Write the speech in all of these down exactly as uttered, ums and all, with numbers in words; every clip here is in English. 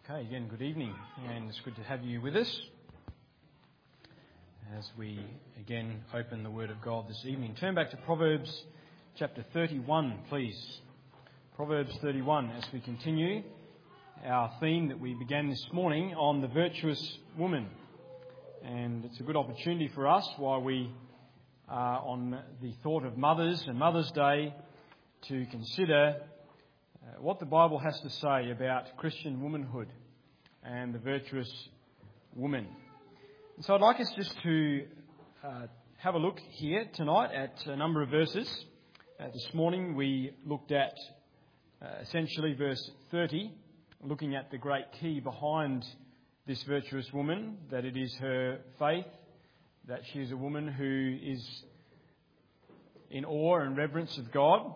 Okay, again, good evening, and it's good to have you with us as we again open the Word of God this evening. Turn back to Proverbs chapter thirty-one, please. Proverbs thirty-one, as we continue our theme that we began this morning on the virtuous woman. And it's a good opportunity for us, while we are on the thought of mothers and Mother's Day, to consider Uh, what the Bible has to say about Christian womanhood and the virtuous woman. And so I'd like us just to uh, have a look here tonight at a number of verses. Uh, this morning we looked at uh, essentially verse thirty, looking at the great key behind this virtuous woman, that it is her faith, that she is a woman who is in awe and reverence of God.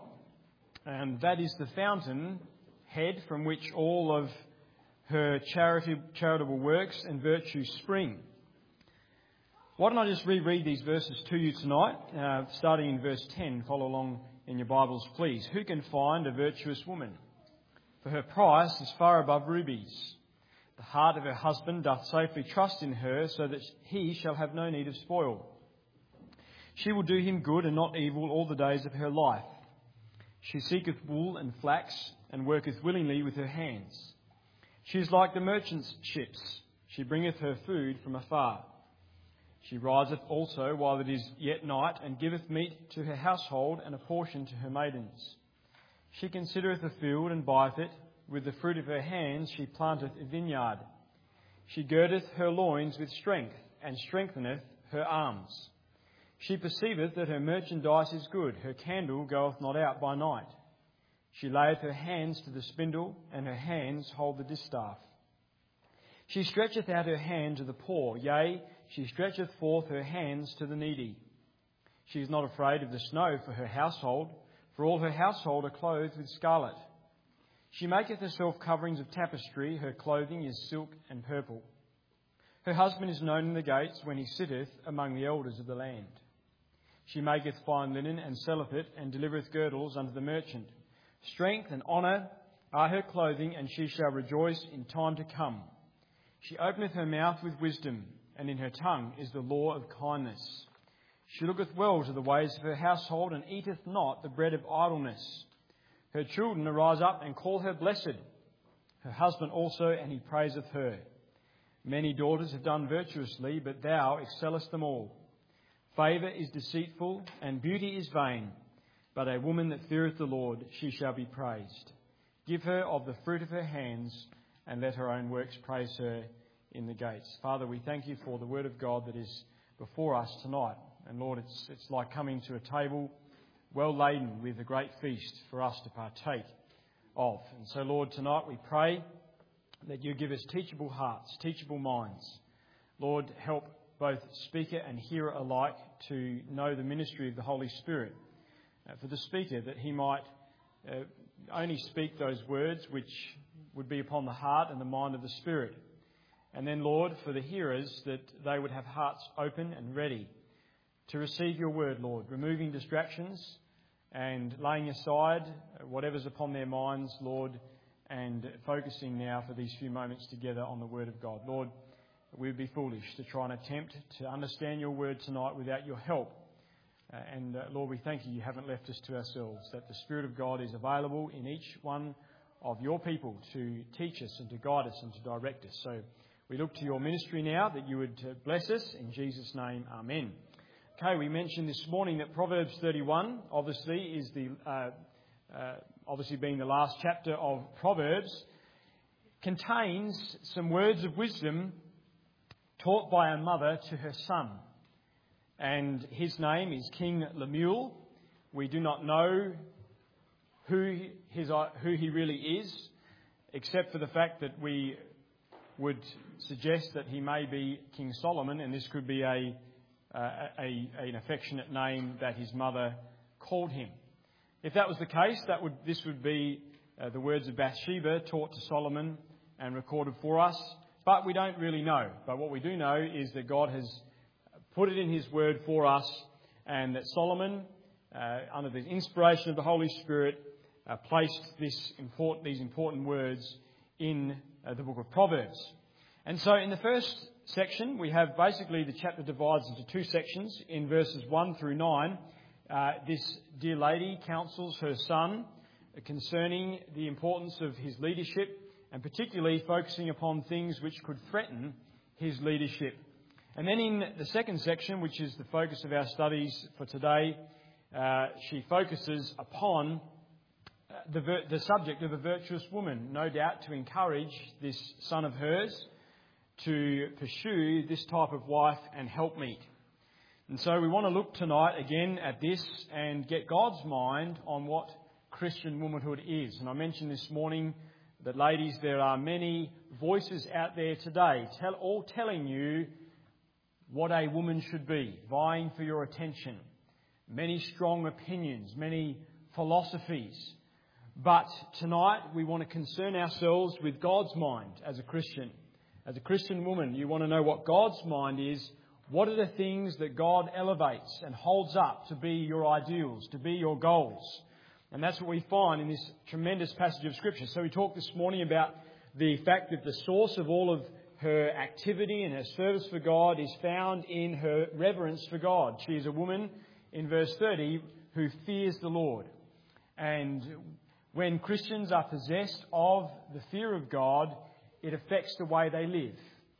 And that is the fountain head from which all of her charity, charitable works and virtues spring. Why don't I just reread these verses to you tonight, uh, starting in verse ten. Follow along in your Bibles, please. Who can find a virtuous woman? For her price is far above rubies. The heart of her husband doth safely trust in her, so that he shall have no need of spoil. She will do him good and not evil all the days of her life. She seeketh wool and flax, and worketh willingly with her hands. She is like the merchant's ships. She bringeth her food from afar. She riseth also while it is yet night, and giveth meat to her household, and a portion to her maidens. She considereth a field, and buyeth it. With the fruit of her hands she planteth a vineyard. She girdeth her loins with strength, and strengtheneth her arms. She perceiveth that her merchandise is good. Her candle goeth not out by night. She layeth her hands to the spindle, and her hands hold the distaff. She stretcheth out her hand to the poor. Yea, she stretcheth forth her hands to the needy. She is not afraid of the snow for her household, for all her household are clothed with scarlet. She maketh herself coverings of tapestry. Her clothing is silk and purple. Her husband is known in the gates when he sitteth among the elders of the land. She maketh fine linen, and selleth it, and delivereth girdles unto the merchant. Strength and honour are her clothing, and she shall rejoice in time to come. She openeth her mouth with wisdom, and in her tongue is the law of kindness. She looketh well to the ways of her household, and eateth not the bread of idleness. Her children arise up and call her blessed, her husband also, and he praiseth her. Many daughters have done virtuously, but thou excellest them all. Favour is deceitful, and beauty is vain, but a woman that feareth the Lord, she shall be praised. Give her of the fruit of her hands, and let her own works praise her in the gates. Father, we thank you for the word of God that is before us tonight. And Lord, it's, it's like coming to a table well laden with a great feast for us to partake of. And so, Lord, tonight we pray that you give us teachable hearts, teachable minds. Lord, help both speaker and hearer alike to know the ministry of the Holy Spirit. Uh, for the speaker, that he might uh, only speak those words which would be upon the heart and the mind of the Spirit. And then, Lord, for the hearers, that they would have hearts open and ready to receive your word, Lord, removing distractions and laying aside whatever's upon their minds, Lord, and focusing now for these few moments together on the word of God. Lord, we would be foolish to try and attempt to understand your word tonight without your help. Uh, and uh, Lord, we thank you you haven't left us to ourselves, that the Spirit of God is available in each one of your people to teach us and to guide us and to direct us. So we look to your ministry now, that you would uh, bless us. In Jesus' name, amen. Okay, we mentioned this morning that Proverbs thirty-one, obviously, is the uh, uh, obviously being the last chapter of Proverbs, contains some words of wisdom taught by a mother to her son. And his name is King Lemuel. We do not know who his who he really is, except for the fact that we would suggest that he may be King Solomon, and this could be a, uh, a an affectionate name that his mother called him. If that was the case, that would this would be uh, the words of Bathsheba taught to Solomon and recorded for us. But we don't really know. But what we do know is that God has put it in his word for us, and that Solomon, uh, under the inspiration of the Holy Spirit, uh, placed this important, these important words in uh, the book of Proverbs. And so in the first section, we have basically the chapter divides into two sections. In verses one through nine, uh, this dear lady counsels her son concerning the importance of his leadership, and particularly focusing upon things which could threaten his leadership. And then in the second section, which is the focus of our studies for today, uh, she focuses upon the, vir- the subject of a virtuous woman, no doubt to encourage this son of hers to pursue this type of wife and helpmeet. And so we want to look tonight again at this and get God's mind on what Christian womanhood is. And I mentioned this morning that, ladies, there are many voices out there today, tell, all telling you what a woman should be, vying for your attention. Many strong opinions, many philosophies. But tonight we want to concern ourselves with God's mind as a Christian. As a Christian woman, you want to know what God's mind is. What are the things that God elevates and holds up to be your ideals, to be your goals? And that's what we find in this tremendous passage of Scripture. So we talked this morning about the fact that the source of all of her activity and her service for God is found in her reverence for God. She is a woman, in verse thirty, who fears the Lord. And when Christians are possessed of the fear of God, it affects the way they live.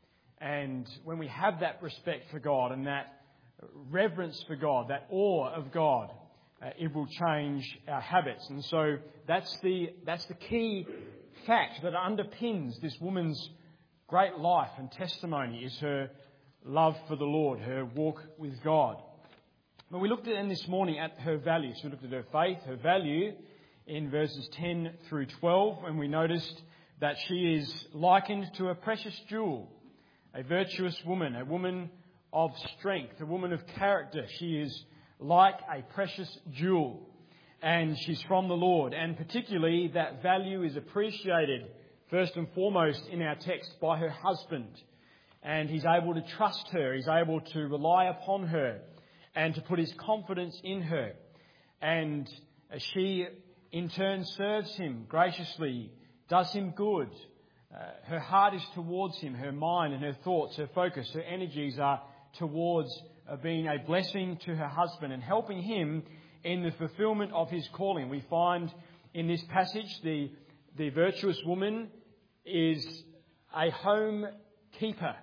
And when we have that respect for God and that reverence for God, that awe of God, uh, it will change our habits. And so that's the that's the key fact that underpins this woman's great life and testimony, is her love for the Lord, her walk with God. But we looked at in this morning at her value. So we looked at her faith, her value in verses ten through twelve, and we noticed that she is likened to a precious jewel, a virtuous woman, a woman of strength, a woman of character. She is like a precious jewel, and she's from the Lord. And particularly that value is appreciated first and foremost in our text by her husband. And he's able to trust her, he's able to rely upon her and to put his confidence in her. And she in turn serves him graciously, does him good. Uh, her heart is towards him, her mind and her thoughts, her focus, her energies are towards uh, being a blessing to her husband and helping him in the fulfillment of his calling. We find in this passage the, the virtuous woman is a home keeper.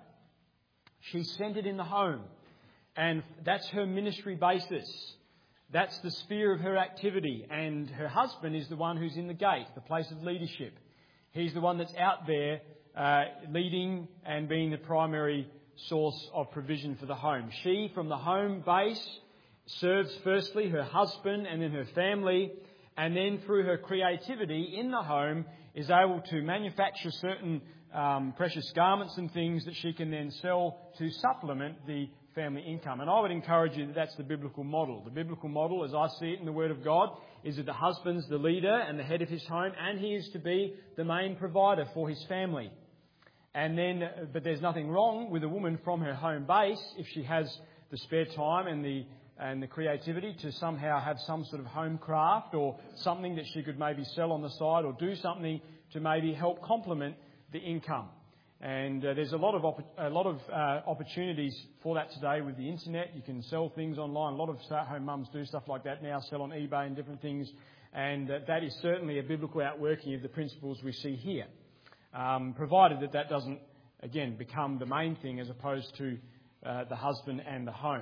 She's centred in the home, and that's her ministry basis. That's the sphere of her activity, and her husband is the one who's in the gate, the place of leadership. He's the one that's out there uh, leading and being the primary source of provision for the home. She, from the home base, serves firstly her husband and then her family, and then through her creativity in the home is able to manufacture certain um, precious garments and things that she can then sell to supplement the family income. And I would encourage you that that's the biblical model. The biblical model, as I see it in the Word of God, is that the husband's the leader and the head of his home, and he is to be the main provider for his family. And then, but there's nothing wrong with a woman from her home base if she has the spare time and the and the creativity to somehow have some sort of home craft or something that she could maybe sell on the side, or do something to maybe help complement the income. And uh, there's a lot of opp- a lot of uh, opportunities for that today with the internet. You can sell things online. A lot of stay-at-home mums do stuff like that now, sell on eBay and different things. And uh, that is certainly a biblical outworking of the principles we see here, um, provided that that doesn't, again, become the main thing as opposed to uh, the husband and the home.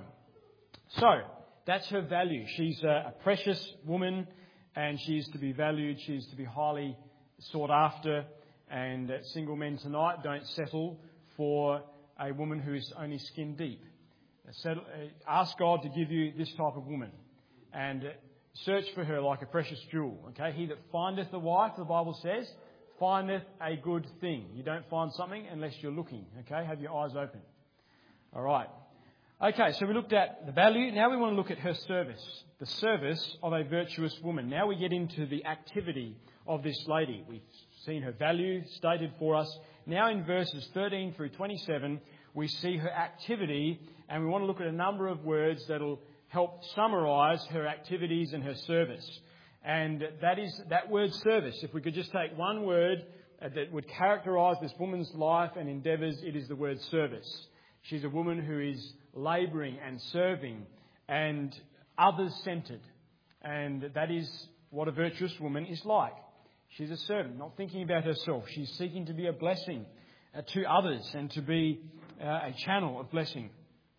So that's her value. She's a, a precious woman, and she is to be valued. She is to be highly sought after. And uh, single men tonight, don't settle for a woman who is only skin deep. Uh, settle, uh, ask God to give you this type of woman, and uh, search for her like a precious jewel. Okay, he that findeth a wife, the Bible says, findeth a good thing. You don't find something unless you're looking. Okay, have your eyes open. All right. Okay, so we looked at the value. Now we want to look at her service, the service of a virtuous woman. Now we get into the activity of this lady. We've seen her value stated for us. Now in verses thirteen through twenty-seven, we see her activity, and we want to look at a number of words that will help summarise her activities and her service. And that is that word service. If we could just take one word uh, that would characterise this woman's life and endeavours, it is the word service. She's a woman who is labouring and serving and others-centred. And that is what a virtuous woman is like. She's a servant, not thinking about herself. She's seeking to be a blessing uh, to others and to be uh, a channel of blessing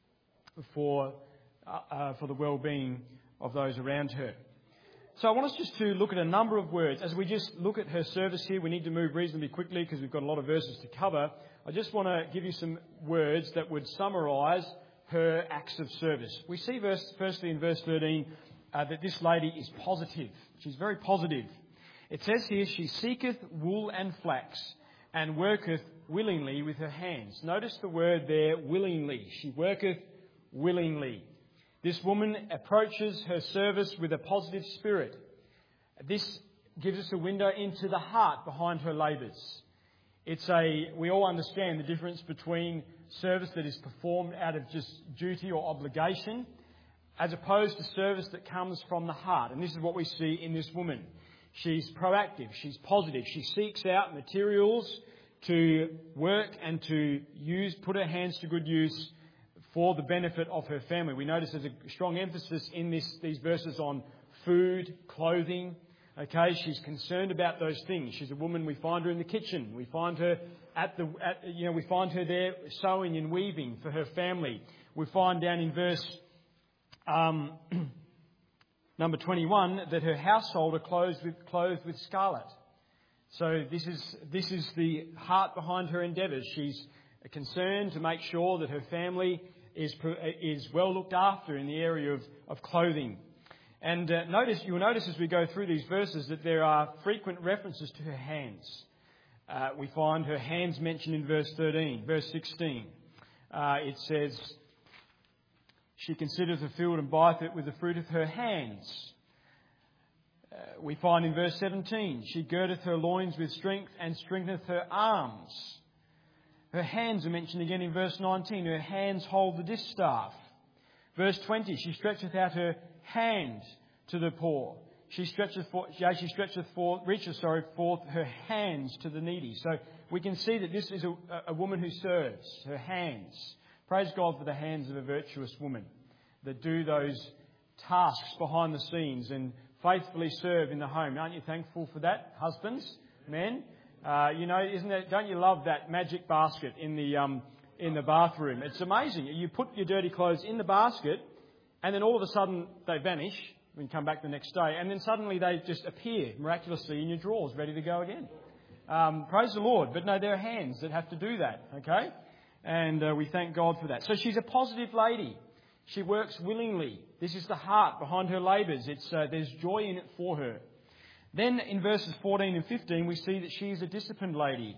for, uh, uh, for the well-being of those around her. So I want us just to look at a number of words. As we just look at her service here, we need to move reasonably quickly because we've got a lot of verses to cover. I just want to give you some words that would summarise her acts of service. We see verse, firstly in verse thirteen uh, that this lady is positive. She's very positive. It says here, she seeketh wool and flax and worketh willingly with her hands. Notice the word there, willingly. She worketh willingly. This woman approaches her service with a positive spirit. This gives us a window into the heart behind her labours. It's a, we all understand the difference between service that is performed out of just duty or obligation as opposed to service that comes from the heart. And this is what we see in this woman. She's proactive, she's positive, she seeks out materials to work and to use, put her hands to good use for the benefit of her family. We notice there's a strong emphasis in this, these verses on food, clothing. Okay, she's concerned about those things. She's a woman. We find her in the kitchen. We find her at the, at, you know, we find her there sewing and weaving for her family. We find down in verse um, number twenty-one that her household are clothed with clothed with scarlet. So this is this is the heart behind her endeavours. She's concerned to make sure that her family is is well looked after in the area of, of clothing. And uh, notice, you'll notice as we go through these verses that there are frequent references to her hands. Uh, we find her hands mentioned in verse thirteen, verse sixteen. Uh, it says, she considers the field and buyeth it with the fruit of her hands. Uh, we find in verse seventeen, she girdeth her loins with strength and strengtheneth her arms. Her hands are mentioned again in verse nineteen. Her hands hold the distaff. Verse twenty, she stretcheth out her hand to the poor. She stretcheth forth, she stretcheth forth, reaches, sorry, forth her hands to the needy. So we can see that this is a, a woman who serves, her hands. Praise God for the hands of a virtuous woman that do those tasks behind the scenes and faithfully serve in the home. Aren't you thankful for that, husbands, men? Uh, you know, isn't it? Don't you love that magic basket in the um, in the bathroom? It's amazing. You put your dirty clothes in the basket, and then all of a sudden they vanish when you come back the next day, and then suddenly they just appear miraculously in your drawers, ready to go again. Um, praise the Lord. But no, there are hands that have to do that. Okay, and uh, we thank God for that. So she's a positive lady. She works willingly. This is the heart behind her labours. It's uh, there's joy in it for her. Then in verses fourteen and fifteen, we see that she is a disciplined lady.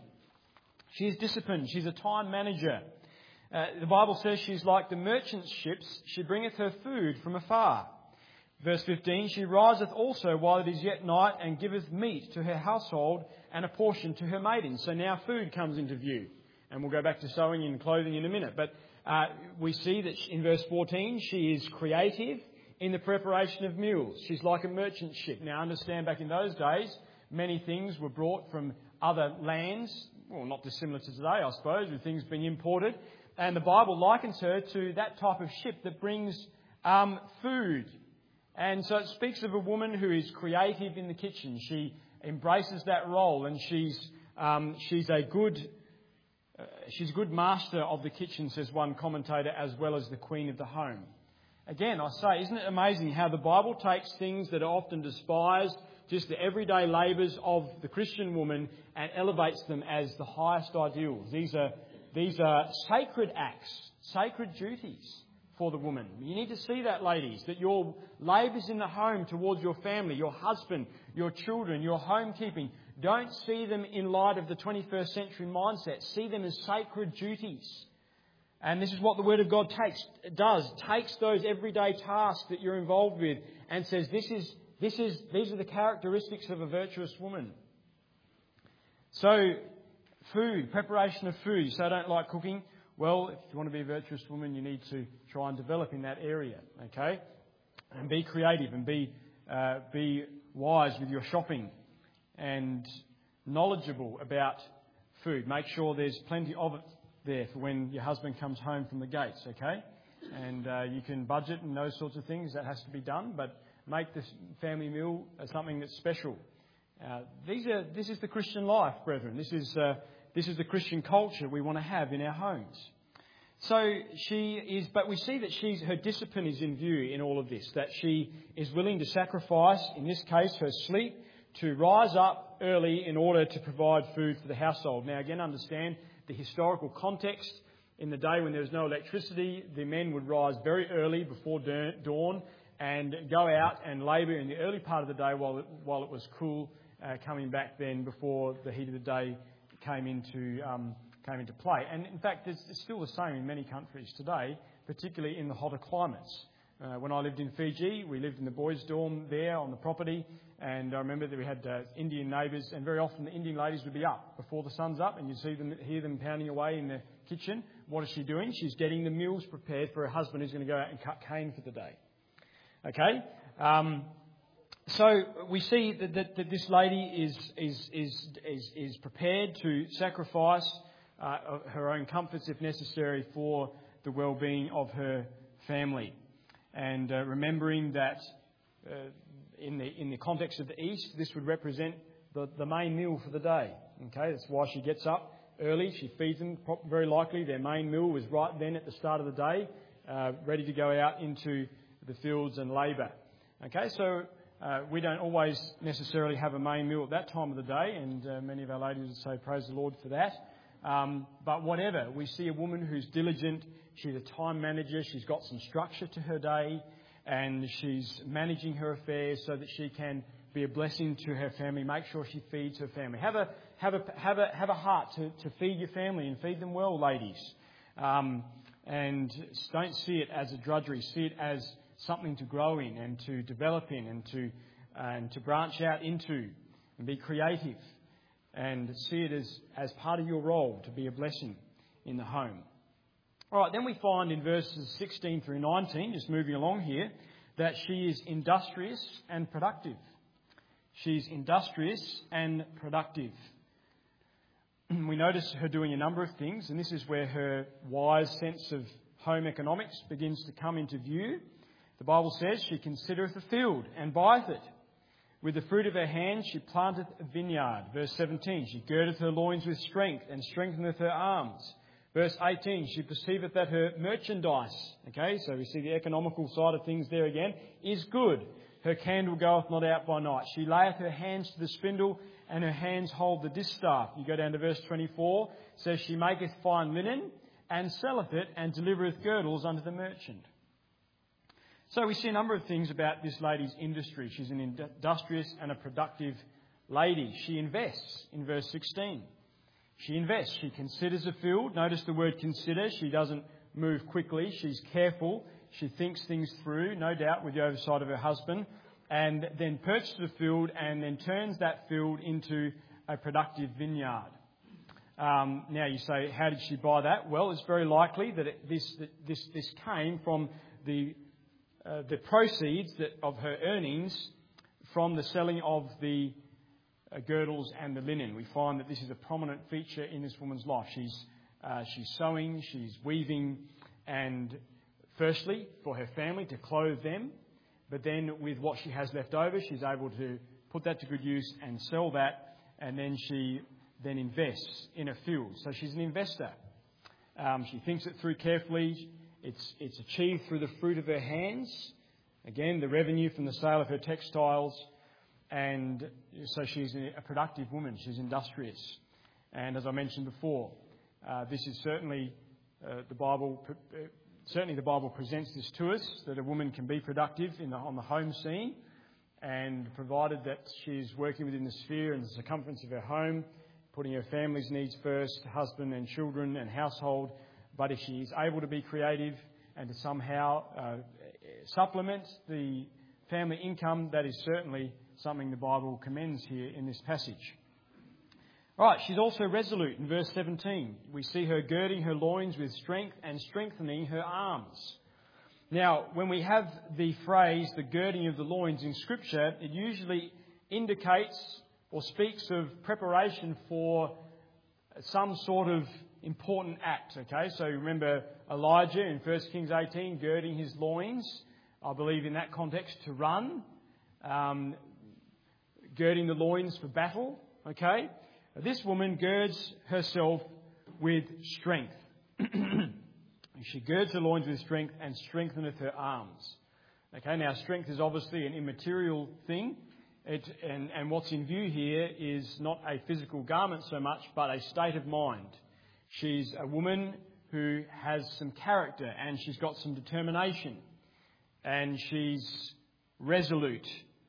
She is disciplined. She's a time manager. Uh, the Bible says she's like the merchant's ships. She bringeth her food from afar. Verse fifteen, she riseth also while it is yet night and giveth meat to her household and a portion to her maidens. So now food comes into view. And we'll go back to sewing and clothing in a minute. But uh, we see that in verse fourteen, she is creative in the preparation of meals. She's like a merchant ship. Now, understand, back in those days, many things were brought from other lands. Well, not dissimilar to today, I suppose, with things being imported. And the Bible likens her to that type of ship that brings um, food. And so it speaks of a woman who is creative in the kitchen. She embraces that role, and she's um, she's a good uh, she's a good master of the kitchen, says one commentator, as well as the queen of the home. Again, I say, isn't it amazing how the Bible takes things that are often despised, just the everyday labours of the Christian woman, and elevates them as the highest ideals. These are these are sacred acts, sacred duties for the woman. You need to see that, ladies, that your labours in the home towards your family, your husband, your children, your homekeeping, don't see them in light of the twenty-first century mindset. See them as sacred duties. And this is what the Word of God takes, does, takes those everyday tasks that you're involved with and says, this is, this is, these are the characteristics of a virtuous woman. So, food, preparation of food. You say, I don't like cooking. Well, if you want to be a virtuous woman, you need to try and develop in that area, okay? And be creative and be, uh, be wise with your shopping. And knowledgeable about food. Make sure there's plenty of it there for when your husband comes home from the gates, okay? And uh, you can budget and those sorts of things. That has to be done, but make this family meal something that's special. Uh, these are this is the Christian life, brethren. This is uh, this is the Christian culture we want to have in our homes. So she is, but we see that she's her discipline is in view in all of this. That she is willing to sacrifice, in this case, her sleep, to rise up early in order to provide food for the household. Now, again, understand the historical context. In the day when there was no electricity, the men would rise very early before dawn and go out and labour in the early part of the day while it, while it was cool, uh, coming back then before the heat of the day came into um, came into play. And in fact, it's, it's still the same in many countries today, particularly in the hotter climates. Uh, when I lived in Fiji, we lived in the boys' dorm there on the property, and I remember that we had uh, Indian neighbours, and very often the Indian ladies would be up before the sun's up, and you'd see them, hear them pounding away in the kitchen. What is she doing? She's getting the meals prepared for her husband who's going to go out and cut cane for the day. Okay? Um, so we see that, that, that this lady is, is, is, is, is prepared to sacrifice uh, her own comforts, if necessary, for the well-being of her family. And uh, remembering that uh, in the in the context of the East, this would represent the, the main meal for the day. Okay, that's why she gets up early. She feeds them. Very likely their main meal was right then at the start of the day, uh, ready to go out into the fields and labour. Okay, so uh, we don't always necessarily have a main meal at that time of the day, and uh, many of our ladies would say, praise the Lord for that. Um, but whatever, we see a woman who's diligent. She's a time manager. She's got some structure to her day, and she's managing her affairs so that she can be a blessing to her family. Make sure she feeds her family. Have a have a have a have a heart to, to feed your family and feed them well, ladies. Um, and don't see it as a drudgery. See it as something to grow in and to develop in and to uh, and to branch out into and be creative. And see it as, as part of your role to be a blessing in the home. All right, then we find in verses sixteen through nineteen, just moving along here, that she is industrious and productive. She's industrious and productive. We notice her doing a number of things, and this is where her wise sense of home economics begins to come into view. The Bible says, she considereth a field and buyeth it. With the fruit of her hand she planteth a vineyard. Verse seventeen, she girdeth her loins with strength and strengtheneth her arms. Verse eighteen, she perceiveth that her merchandise, okay, so we see the economical side of things there again, is good. Her candle goeth not out by night. She layeth her hands to the spindle, and her hands hold the distaff. You go down to verse twenty-four, it says, she maketh fine linen, and selleth it, and delivereth girdles unto the merchant. So we see a number of things about this lady's industry. She's an industrious and a productive lady. She invests in verse sixteen. She invests. She considers a field. Notice the word consider. She doesn't move quickly. She's careful. She thinks things through, no doubt with the oversight of her husband, and then purchases a field and then turns that field into a productive vineyard. Um, now you say, how did she buy that? Well, it's very likely that it, this, that this this came from the Uh, the proceeds that, of her earnings from the selling of the uh, girdles and the linen. We find that this is a prominent feature in this woman's life. She's uh, she's sewing, she's weaving, and firstly for her family to clothe them, but then with what she has left over, she's able to put that to good use and sell that, and then she then invests in a field. So she's an investor. Um, she thinks it through carefully. It's, it's achieved through the fruit of her hands. Again, the revenue from the sale of her textiles. And so she's a productive woman. She's industrious. And as I mentioned before, uh, this is certainly uh, the Bible. Uh, certainly, the Bible presents this to us, that a woman can be productive in the, on the home scene, and provided that she's working within the sphere and the circumference of her home, putting her family's needs first, husband and children and household. But if she is able to be creative and to somehow uh, supplement the family income, that is certainly something the Bible commends here in this passage. All right, she's also resolute in verse seventeen. We see her girding her loins with strength and strengthening her arms. Now, when we have the phrase, the girding of the loins in Scripture, it usually indicates or speaks of preparation for some sort of important act. Okay, so remember Elijah in First Kings eighteen, girding his loins, I believe in that context, to run, um, girding the loins for battle. Okay, this woman girds herself with strength. She girds her loins with strength and strengtheneth her arms. Okay, now strength is obviously an immaterial thing. It, and, and what's in view here is not a physical garment so much, but a state of mind. She's a woman who has some character, and she's got some determination, and she's resolute.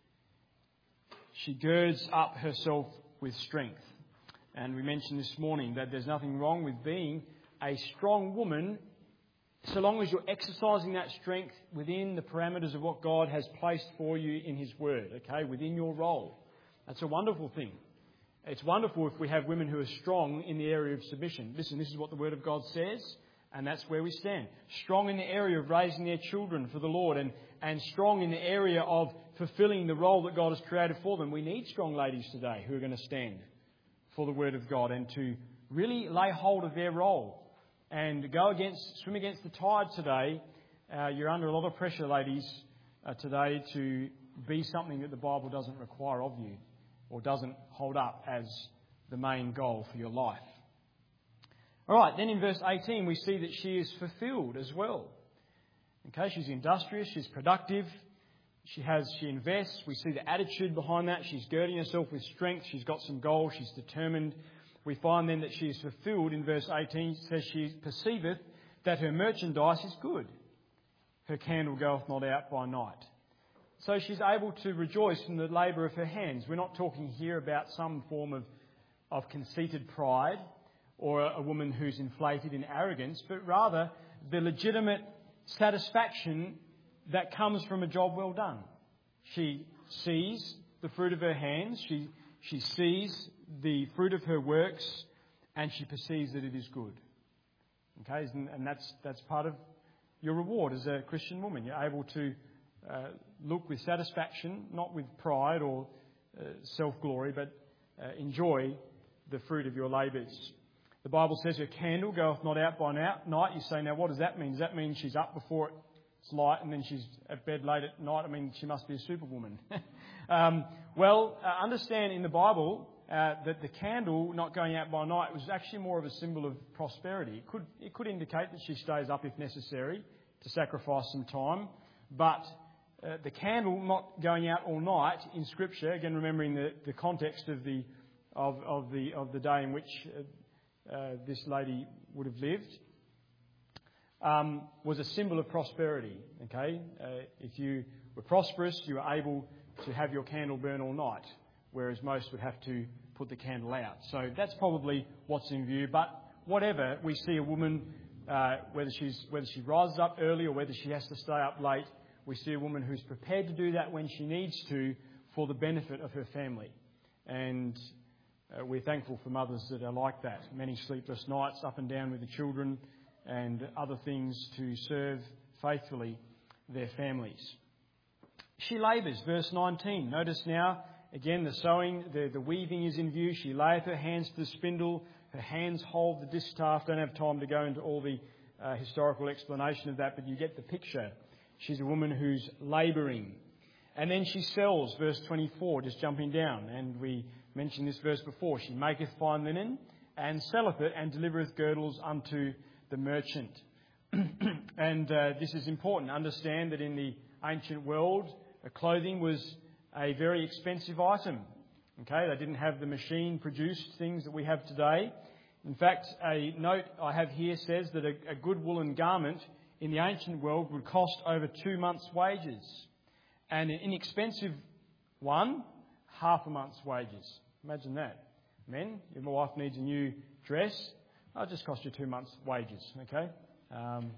She girds up herself with strength. And we mentioned this morning that there's nothing wrong with being a strong woman so long as you're exercising that strength within the parameters of what God has placed for you in His Word, okay, within your role. That's a wonderful thing. It's wonderful if we have women who are strong in the area of submission. Listen, this is what the Word of God says, and that's where we stand. Strong in the area of raising their children for the Lord, and, and strong in the area of fulfilling the role that God has created for them. We need strong ladies today who are going to stand for the Word of God and to really lay hold of their role. And go against, swim against the tide today. Uh, you're under a lot of pressure, ladies, uh, today to be something that the Bible doesn't require of you or doesn't hold up as the main goal for your life. All right, then in verse eighteen we see that she is fulfilled as well. Okay, she's industrious, she's productive, she has, she invests. We see the attitude behind that. She's girding herself with strength. She's got some goals. She's determined. We find then that she is fulfilled in verse eighteen. It says she perceiveth that her merchandise is good. Her candle goeth not out by night. So she's able to rejoice in the labour of her hands. We're not talking here about some form of, of conceited pride or a, a woman who's inflated in arrogance, but rather the legitimate satisfaction that comes from a job well done. She sees the fruit of her hands. She, she sees the fruit of her works, and she perceives that it is good. Okay, and, and that's that's part of your reward as a Christian woman. You're able to uh, look with satisfaction, not with pride or uh, self-glory, but uh, enjoy the fruit of your labours. The Bible says her candle goeth not out by night. You say, now what does that mean? Does that mean she's up before it's light and then she's at bed late at night? I mean, she must be a superwoman. um, well, uh, understand in the Bible uh, that the candle not going out by night was actually more of a symbol of prosperity. It could, it could indicate that she stays up if necessary to sacrifice some time. But uh, the candle not going out all night in Scripture, again remembering the, the context of the of, of the of the day in which uh, uh, this lady would have lived, um, was a symbol of prosperity. Okay, uh, if you were prosperous, you were able to have your candle burn all night, whereas most would have to put the candle out. So that's probably what's in view. But whatever, we see a woman, uh, whether she's whether she rises up early or whether she has to stay up late, we see a woman who's prepared to do that when she needs to for the benefit of her family. And uh, we're thankful for mothers that are like that. Many sleepless nights up and down with the children and other things to serve faithfully their families. She labours, verse nineteen. Notice now, again, the sewing, the, the weaving is in view. She layeth her hands to the spindle. Her hands hold the distaff. Don't have time to go into all the uh, historical explanation of that, but you get the picture. She's a woman who's labouring. And then she sells, verse twenty-four, just jumping down. And we mentioned this verse before. She maketh fine linen and selleth it and delivereth girdles unto the merchant. and uh, this is important. Understand that in the ancient world, uh, clothing was a very expensive item. Okay, they didn't have the machine-produced things that we have today. In fact, a note I have here says that a, a good woolen garment in the ancient world would cost over two months' wages. And an inexpensive one, half a month's wages. Imagine that. Men, if my wife needs a new dress, it'll just cost you two months' wages, okay? Um,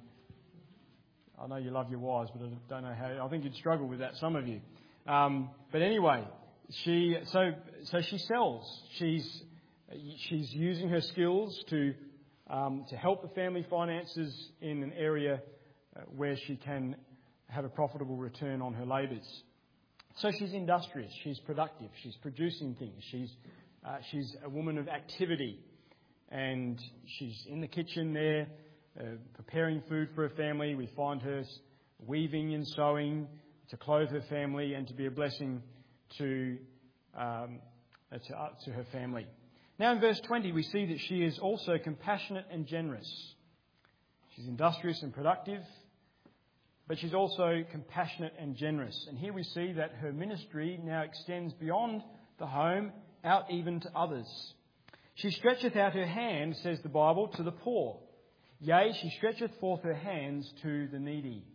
I know you love your wives, but I don't know how. I think you'd struggle with that, some of you. Um, but anyway, she so so she sells. She's she's using her skills to um, to help the family finances in an area uh, where she can have a profitable return on her labours. So she's industrious, she's productive, she's producing things, she's, uh, she's a woman of activity, and she's in the kitchen there uh, preparing food for her family. We find her weaving and sewing to clothe her family and to be a blessing to, um, to, uh, to her family. Now in verse twenty we see that she is also compassionate and generous. She's industrious and productive, but she's also compassionate and generous. And here we see that her ministry now extends beyond the home, out even to others. She stretcheth out her hand, says the Bible, to the poor. Yea, she stretcheth forth her hands to the needy.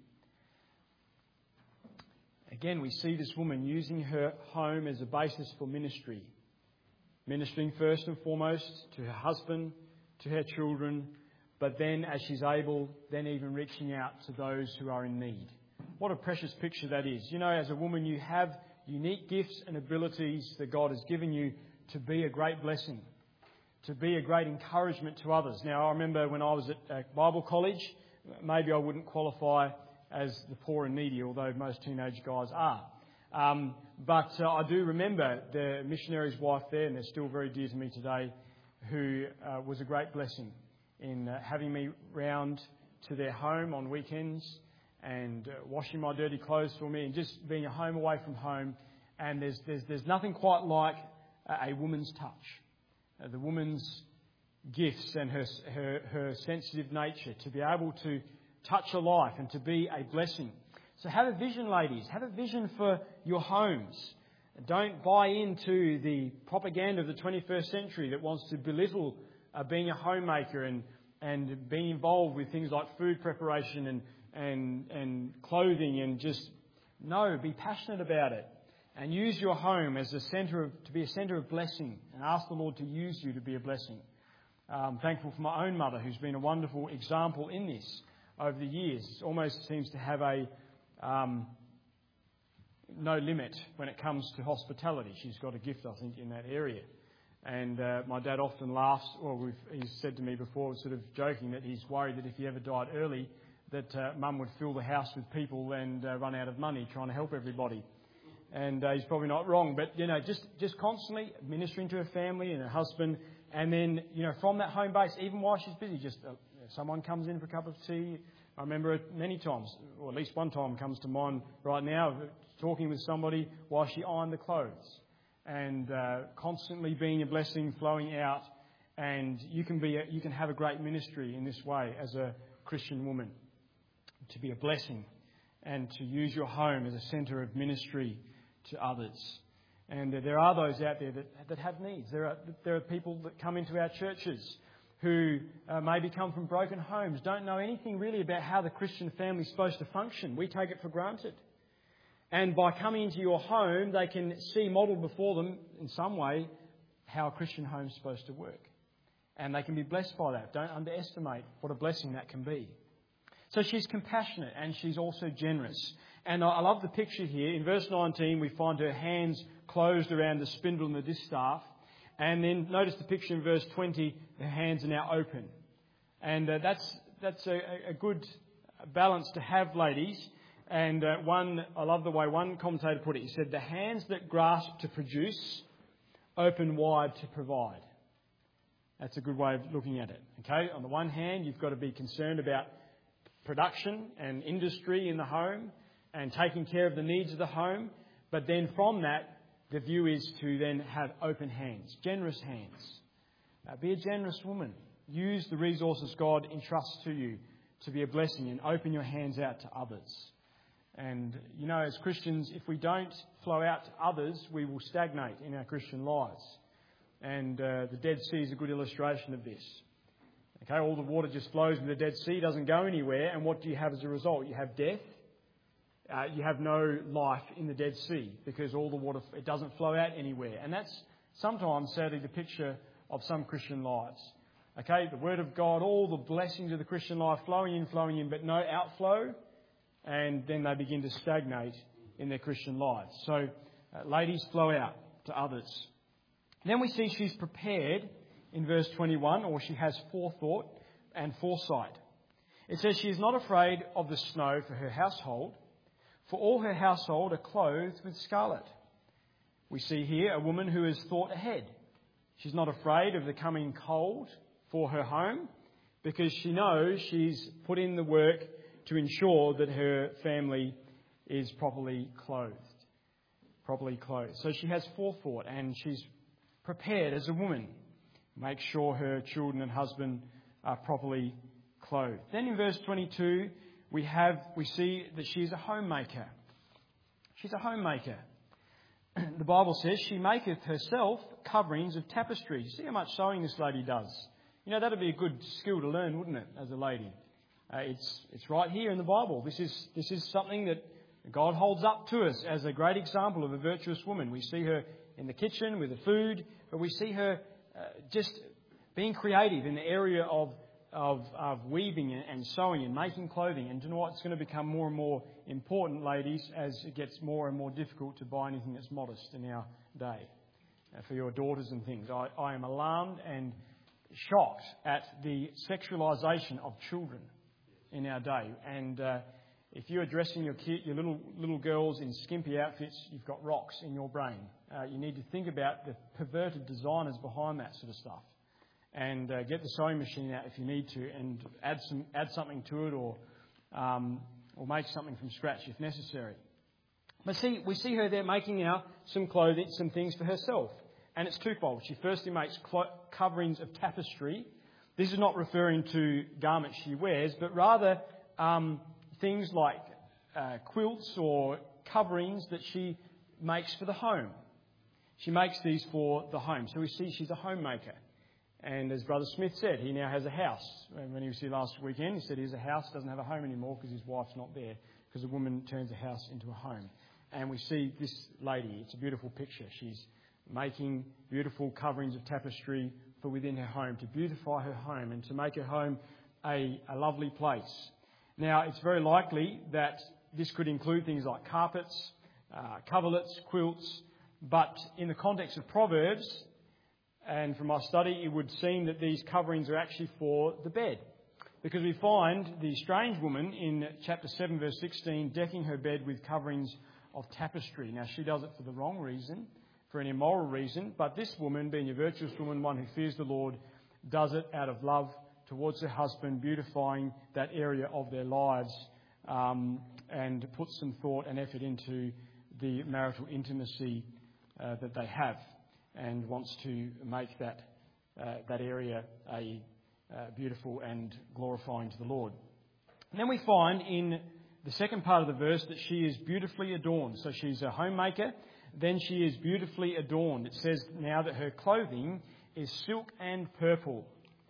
Again, we see this woman using her home as a basis for ministry. Ministering first and foremost to her husband, to her children, but then as she's able, then even reaching out to those who are in need. What a precious picture that is. You know, as a woman, you have unique gifts and abilities that God has given you to be a great blessing, to be a great encouragement to others. Now, I remember when I was at Bible college, maybe I wouldn't qualify as the poor and needy, although most teenage guys are. Um, but uh, I do remember the missionary's wife there, and they're still very dear to me today, who uh, was a great blessing in uh, having me round to their home on weekends and uh, washing my dirty clothes for me and just being a home away from home. And there's there's, there's nothing quite like a, a woman's touch. Uh, the woman's gifts and her, her her sensitive nature to be able to touch a life and to be a blessing. So have a vision, ladies. Have a vision for your homes. Don't buy into the propaganda of the twenty-first century that wants to belittle uh, being a homemaker and, and being involved with things like food preparation and, and, and clothing and just, no, be passionate about it. And use your home as a centre of, to be a centre of blessing, and ask the Lord to use you to be a blessing. I'm thankful for my own mother, who's been a wonderful example in this over the years. It almost seems to have a um, no limit when it comes to hospitality. She's got a gift, I think, in that area. And uh, my dad often laughs, or we've, he's said to me before, sort of joking, that he's worried that if he ever died early, that uh, Mum would fill the house with people and uh, run out of money trying to help everybody. And uh, he's probably not wrong, but, you know, just, just constantly ministering to her family and her husband. And then, you know, from that home base, even while she's busy, just uh, someone comes in for a cup of tea. I remember it many times, or at least one time comes to mind right now, talking with somebody while she ironed the clothes. And uh, constantly being a blessing, flowing out. And you can be, a, you can have a great ministry in this way as a Christian woman, to be a blessing and to use your home as a centre of ministry to others. And uh, there are those out there that, that have needs. There are there are people that come into our churches who uh, maybe come from broken homes, don't know anything really about how the Christian family is supposed to function. We take it for granted. And by coming into your home, they can see modelled before them in some way how a Christian home is supposed to work. And they can be blessed by that. Don't underestimate what a blessing that can be. So she's compassionate and she's also generous. And I love the picture here. In verse nineteen, we find her hands closed around the spindle and the distaff. And then notice the picture in verse twenty, her hands are now open. And uh, that's that's a, a good balance to have, ladies. And uh, one, I love the way one commentator put it. He said, the hands that grasp to produce, open wide to provide. That's a good way of looking at it. Okay, on the one hand, you've got to be concerned about production and industry in the home and taking care of the needs of the home. But then from that, the view is to then have open hands, generous hands. Uh, be a generous woman. Use the resources God entrusts to you to be a blessing and open your hands out to others. And, you know, as Christians, if we don't flow out to others, we will stagnate in our Christian lives. And uh, the Dead Sea is a good illustration of this. Okay, all the water just flows in the Dead Sea, doesn't go anywhere. And what do you have as a result? You have death. Uh, you have no life in the Dead Sea because all the water, it doesn't flow out anywhere. And that's sometimes, sadly, the picture of some Christian lives. Okay, the Word of God, all the blessings of the Christian life flowing in, flowing in, but no outflow. And then they begin to stagnate in their Christian lives. So, uh, ladies, flow out to others. Then we see she's prepared in verse twenty-one, or she has forethought and foresight. It says she is not afraid of the snow for her household, for all her household are clothed with scarlet. We see here a woman who has thought ahead. She's not afraid of the coming cold for her home because she knows she's put in the work to ensure that her family is properly clothed. Properly clothed. So she has forethought and she's prepared as a woman. Make sure her children and husband are properly clothed. Then in verse twenty-two, we have we see that she's a homemaker. She's a homemaker. The Bible says she maketh herself coverings of tapestry. See how much sewing this lady does. You know, that would be a good skill to learn, wouldn't it, as a lady? Uh, it's it's right here in the Bible. This is this is something that God holds up to us as a great example of a virtuous woman. We see her in the kitchen with the food, but we see her uh, just being creative in the area of Of, of weaving and sewing and making clothing. And do you know what? It's going to become more and more important, ladies, as it gets more and more difficult to buy anything that's modest in our day uh, for your daughters and things. I, I am alarmed and shocked at the sexualisation of children in our day. And uh, if you're dressing your kid, your little little girls in skimpy outfits, you've got rocks in your brain. Uh, you need to think about the perverted designers behind that sort of stuff. And uh, get the sewing machine out if you need to, and add some add something to it, or um, or make something from scratch if necessary. But see, we see her there making now some clothing, some things for herself, and it's twofold. She firstly makes clo- coverings of tapestry. This is not referring to garments she wears, but rather um, things like uh, quilts or coverings that she makes for the home. She makes these for the home. So we see she's a homemaker. And as Brother Smith said, he now has a house. When he was here last weekend, he said he has a house, doesn't have a home anymore because his wife's not there, because a woman turns a house into a home. And we see this lady, it's a beautiful picture. She's making beautiful coverings of tapestry for within her home, to beautify her home and to make her home a, a lovely place. Now, it's very likely that this could include things like carpets, uh, coverlets, quilts, but in the context of Proverbs, and from our study, it would seem that these coverings are actually for the bed. Because we find the strange woman in chapter seven, verse sixteen, decking her bed with coverings of tapestry. Now, she does it for the wrong reason, for an immoral reason. But this woman, being a virtuous woman, one who fears the Lord, does it out of love towards her husband, beautifying that area of their lives, um, and puts some thought and effort into the marital intimacy uh, that they have, and wants to make that uh, that area a uh, beautiful and glorifying to the Lord. And then we find in the second part of the verse that she is beautifully adorned. So she's a homemaker, then she is beautifully adorned. It says now that her clothing is silk and purple.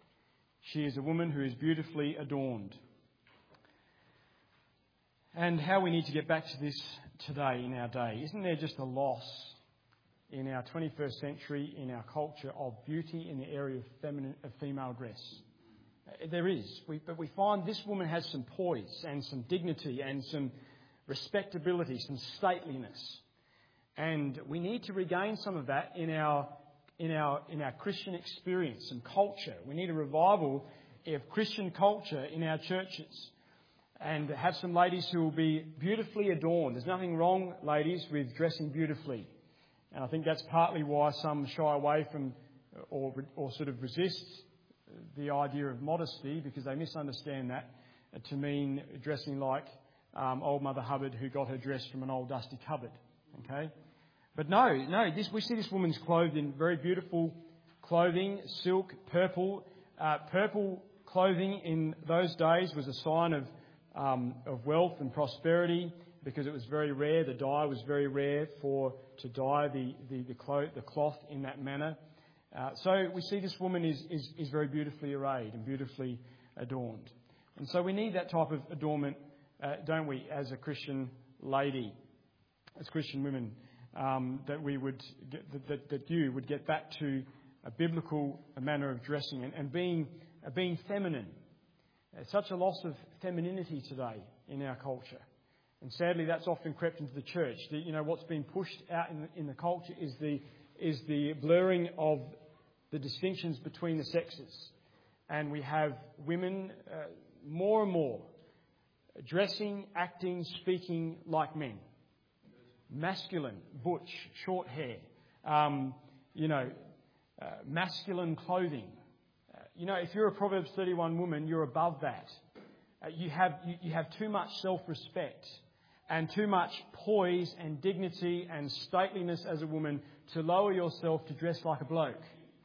She is a woman who is beautifully adorned. And how we need to get back to this today in our day. Isn't there just a loss in our twenty-first century, in our culture, of beauty in the area of feminine, of female dress? There is. We, but we find this woman has some poise and some dignity and some respectability, some stateliness. And we need to regain some of that in our in our in our Christian experience and culture. We need a revival of Christian culture in our churches, and have some ladies who will be beautifully adorned. There's nothing wrong, ladies, with dressing beautifully. And I think that's partly why some shy away from or or sort of resist the idea of modesty, because they misunderstand that to mean dressing like um, old Mother Hubbard, who got her dress from an old dusty cupboard. Okay? But no, no, this, we see this woman's clothed in very beautiful clothing, silk, purple. Uh, purple clothing in those days was a sign of um, of wealth and prosperity, because it was very rare. The dye was very rare for to dye the the the, clo- the cloth in that manner. Uh, so we see this woman is, is is very beautifully arrayed and beautifully adorned, and so we need that type of adornment, uh, don't we, as a Christian lady, as Christian women, um, that we would get, that, that that you would get back to a biblical manner of dressing and, and being uh, being feminine. There's such a loss of femininity today in our culture. And sadly, that's often crept into the church. The, you know, what's been pushed out in the, in the culture is the is the blurring of the distinctions between the sexes. And we have women uh, more and more dressing, acting, speaking like men. Masculine, butch, short hair, um, you know, uh, masculine clothing. Uh, you know, if you're a Proverbs thirty-one woman, you're above that. Uh, you have you, you have too much self-respect and too much poise and dignity and stateliness as a woman to lower yourself to dress like a bloke.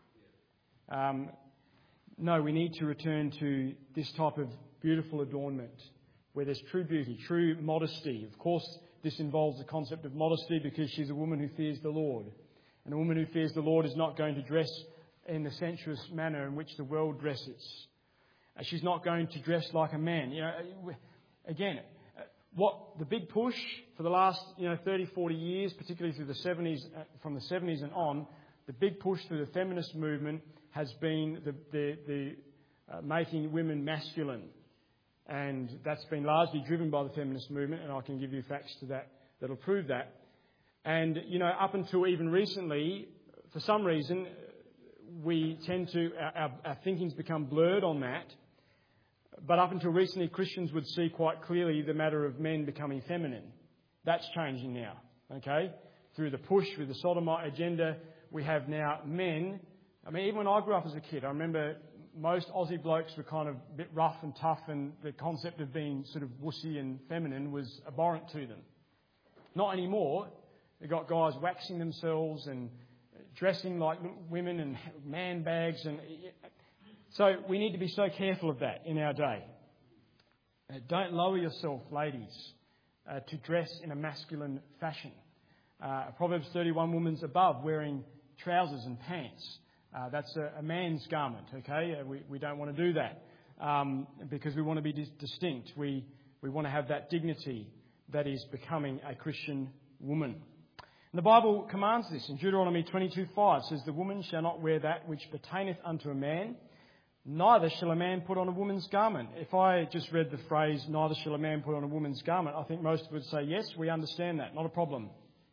Um, no, we need to return to this type of beautiful adornment where there's true beauty, true modesty. Of course, this involves the concept of modesty because she's a woman who fears the Lord. And a woman who fears the Lord is not going to dress in the sensuous manner in which the world dresses. Uh, she's not going to dress like a man. You know, again, uh, what the big push for the last you know thirty, forty years, particularly through the seventies, uh, from the seventies and on, the big push through the feminist movement has been the the, the uh, making women masculine. And that's been largely driven by the feminist movement, and I can give you facts to that that'll prove that. And, you know, up until even recently, for some reason, we tend to, our, our thinking's become blurred on that. But up until recently, Christians would see quite clearly the matter of men becoming feminine. That's changing now, okay? Through the push with the sodomite agenda, we have now men. I mean, even when I grew up as a kid, I remember most Aussie blokes were kind of a bit rough and tough, and the concept of being sort of wussy and feminine was abhorrent to them. Not anymore. They've got guys waxing themselves and dressing like women and man bags. And so we need to be so careful of that in our day. Uh, don't lower yourself, ladies, uh, to dress in a masculine fashion. Uh, Proverbs thirty-one woman's above wearing trousers and pants. Uh, that's a, a man's garment, okay? Uh, we, we don't want to do that um, because we want to be dis- distinct. We, we want to have that dignity that is becoming a Christian woman. And the Bible commands this. In Deuteronomy twenty-two five says, "The woman shall not wear that which pertaineth unto a man, neither shall a man put on a woman's garment." If I just read the phrase, "neither shall a man put on a woman's garment," I think most would say, yes, we understand that, not a problem.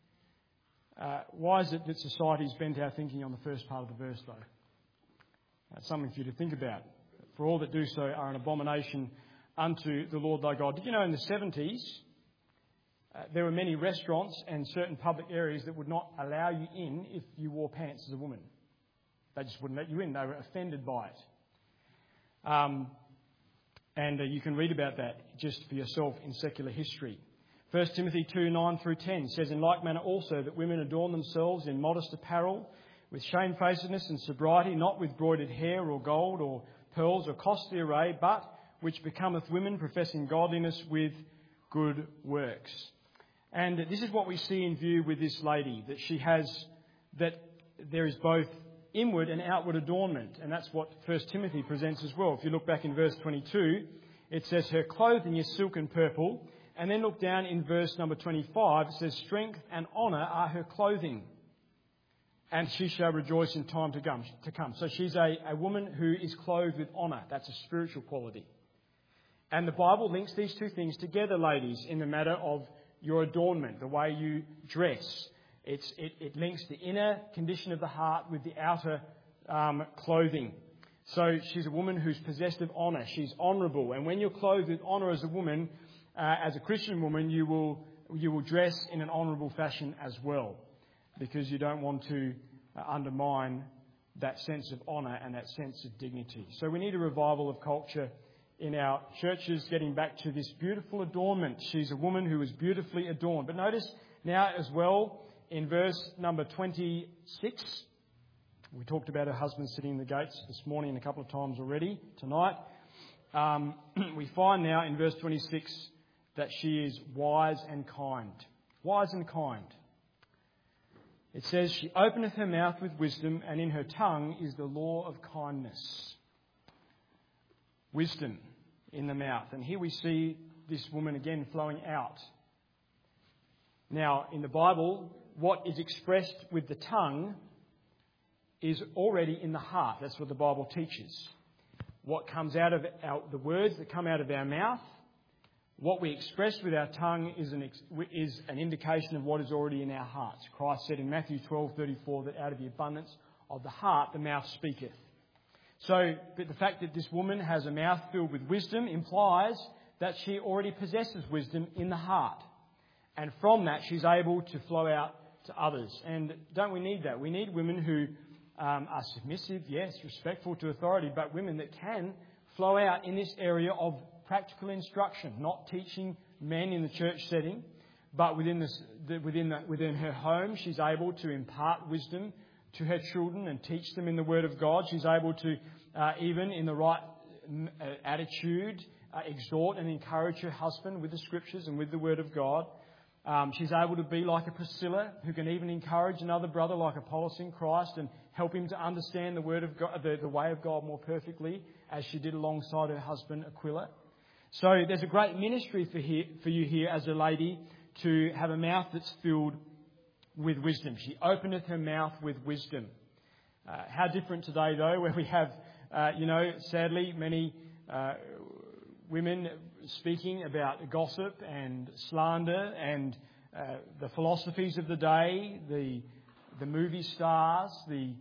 Uh, why is it that society's bent our thinking on the first part of the verse, though? That's something for you to think about. For all that do so are an abomination unto the Lord thy God. Did you know in the seventies, uh, there were many restaurants and certain public areas that would not allow you in if you wore pants as a woman? They just wouldn't let you in. They were offended by it. Um, and uh, you can read about that just for yourself in secular history. First Timothy two, nine through ten says, "In like manner also that women adorn themselves in modest apparel, with shamefacedness and sobriety, not with broidered hair or gold or pearls or costly array, but which becometh women professing godliness with good works." And this is what we see in view with this lady, that she has, that there is both inward and outward adornment. And that's what First Timothy presents as well. If you look back in verse twenty-two, it says, "Her clothing is silk and purple." And then look down in verse number twenty-five, it says, "Strength and honour are her clothing, and she shall rejoice in time to come." To come. So she's a, a woman who is clothed with honour. That's a spiritual quality. And the Bible links these two things together, ladies, in the matter of your adornment, the way you dress. It's, it, it links the inner condition of the heart with the outer um, clothing. So she's a woman who's possessed of honour. She's honourable. And when you're clothed with honour as a woman, Uh, as a Christian woman, you will you will dress in an honourable fashion as well, because you don't want to uh, undermine that sense of honour and that sense of dignity. So we need a revival of culture in our churches, getting back to this beautiful adornment. She's a woman who is beautifully adorned. But notice now as well in verse number twenty-six, we talked about her husband sitting in the gates this morning a couple of times already tonight. Um, we find now in verse twenty-six that she is wise and kind. Wise and kind. It says, "She openeth her mouth with wisdom, and in her tongue is the law of kindness." Wisdom in the mouth. And here we see this woman again flowing out. Now, in the Bible, what is expressed with the tongue is already in the heart. That's what the Bible teaches. What comes out of our, the words that come out of our mouth, what we express with our tongue is an, is an indication of what is already in our hearts. Christ said in Matthew twelve thirty-four that out of the abundance of the heart the mouth speaketh. So but the fact that this woman has a mouth filled with wisdom implies that she already possesses wisdom in the heart. And from that, she's able to flow out to others. And don't we need that? We need women who um, are submissive, yes, respectful to authority, but women that can flow out in this area of practical instruction, not teaching men in the church setting, but within, this, the, within, the, within her home, she's able to impart wisdom to her children and teach them in the Word of God. She's able to, uh, even in the right uh, attitude, uh, exhort and encourage her husband with the Scriptures and with the Word of God. Um, she's able to be like a Priscilla, who can even encourage another brother like Apollos in Christ and help him to understand the Word of God, the, the way of God more perfectly, as she did alongside her husband Aquila. So there's a great ministry for, here, for you here as a lady to have a mouth that's filled with wisdom. She openeth her mouth with wisdom. Uh, how different today, though, where we have, uh, you know, sadly, many uh, women speaking about gossip and slander and uh, the philosophies of the day, the the movie stars, the